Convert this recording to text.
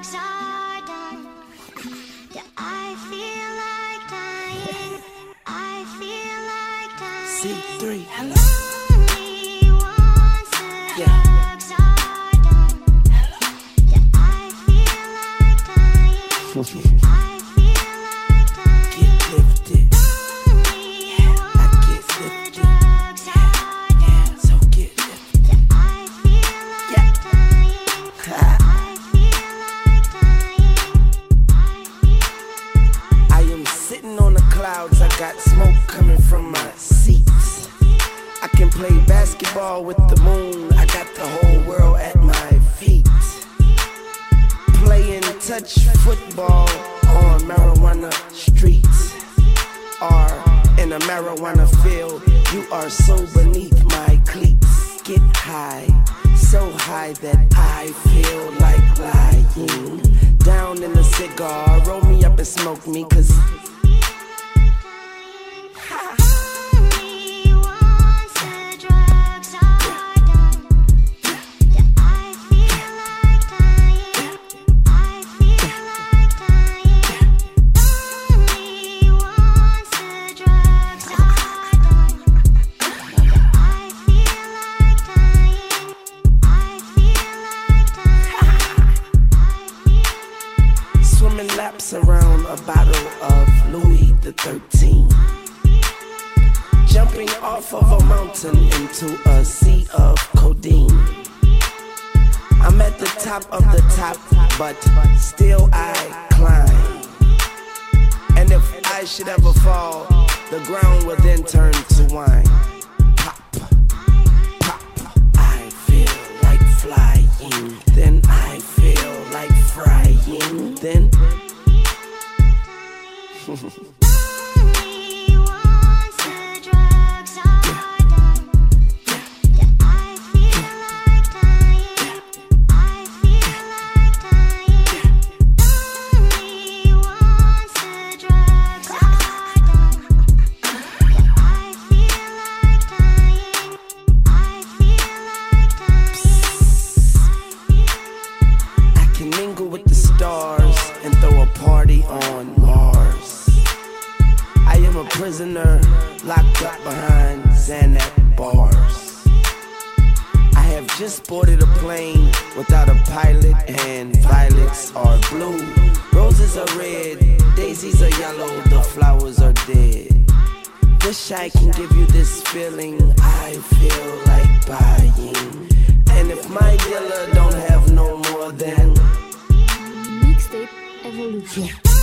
drugs are done. Yeah, I feel like dying. I feel like dying. C3, hello. Only once the drugs are done. Yeah, I feel like dying. I feel like dying. Get lifted. Only once the drugs are done. So get lifted. Yeah, I feel like dying. I feel like dying. I am sitting on the clouds, I got smoke coming from my seats. I can play basketball with the moon, I got the whole world at my feet. Playing touch football on marijuana streets, or in a marijuana field. You are so beneath my cleats. Get high, so high that I feel like lying down in a cigar. Roll me up and smoke me, cause Only once the drugs are done. Yeah, I feel like dying. I feel like dying. Only once the drugs are done. Yeah, I feel like dying. I feel like dying. swimming laps around a bottle of Louis XIII, jumping off of a mountain into a sea of codeine. I'm at the top of the top, but still I climb. And if I should ever fall, the ground will then turn to wine. Pop, pop, I feel like flying, then I feel like frying, then Only once the drugs are done. Yeah, I feel like dying. I feel like dying. Only once the drugs are done. Yeah, I feel like dying. I feel like dying. I can mingle with the stars and throw a party on Mars. I am a prisoner locked up behind Xanax bars. I have just boarded a plane without a pilot, and violets are blue, roses are red, daisies are yellow, the flowers are dead. Wish I can give you this feeling I feel like buying. And if my dealer don't have no more, then Mixtape Evolution.